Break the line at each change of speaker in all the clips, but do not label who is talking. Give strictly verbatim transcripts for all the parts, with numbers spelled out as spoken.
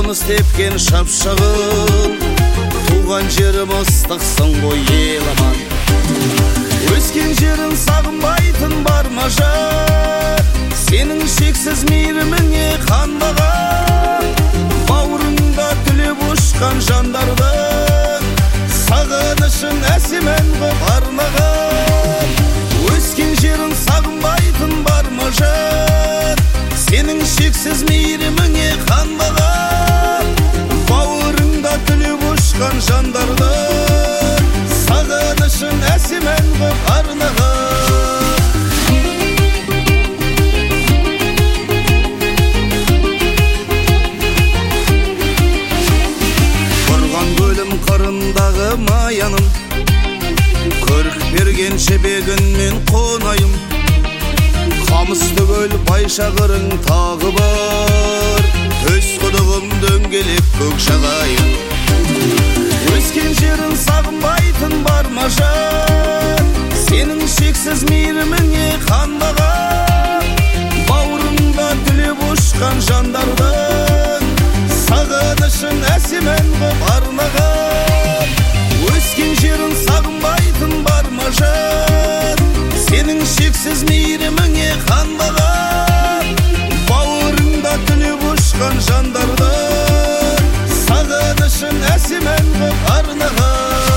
Балымыз тепкен шапшағын, туған жерім ыстықсың ғой ел аман. Өскен жерін сағынбайтын бар ма жар, сенің шексіз мейіріміңе қанбаған. Бауырыңда түлеп ұшқан жандардың сағынышын әсем ән қып арнаған. Өскен жерін сағынбайтын бар ма жар, сенің шексіз мейіріміңе қанбаған. Бауырыңда түлеп ұшқан жандардың сағынышын әсем ән қып арнаған. Құрған көлім қырындағы маяным, көрік берген жебегінмен қонайым. Қамыс түгел байшағырың тағы бар, төс құдығым дөңгелек көк жағайын. Өскен жерін сағынбайтын бар ма жар, сенің шексіз мейіріміңе қанбаған. Бауырыңда түлеп ұшқан жандардың сағынышын әсем ән қып арнаған. Өскен жерін сағынбайтын бар ма жар, сенің шексіз мейіріміңе қанбаған. Бауырыңда түлеп ұшқан жандардың сағынышын әсем ән қып арнаған.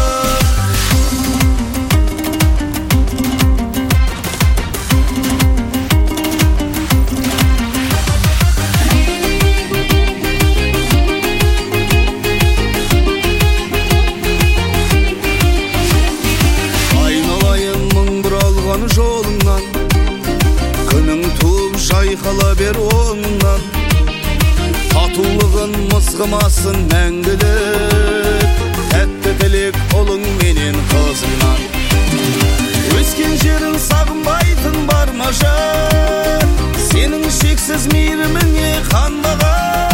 Айналайын мың бұралған жолыңнан, күнің туып жайқала бер оңынан. Татулығын мызғымасын мәңгілік, тәтті тілек ұлың менен қызыңнан. Өскен жерін сағынбайтын бар ма жар, сенің шексіз мейіріміңе қанбаған.